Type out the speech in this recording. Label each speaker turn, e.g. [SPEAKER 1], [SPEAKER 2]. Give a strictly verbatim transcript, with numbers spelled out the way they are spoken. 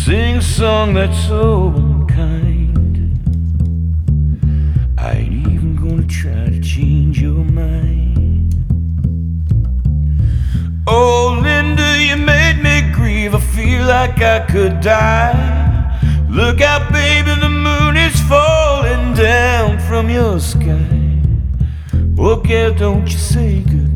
[SPEAKER 1] sing a song that's so unkind. I ain't even gonna try to change your mind. Oh, Linda, you made me grieve. I feel like I could die. Look out, baby, the moon is falling down from your sky. Oh, girl, don't you say goodbye.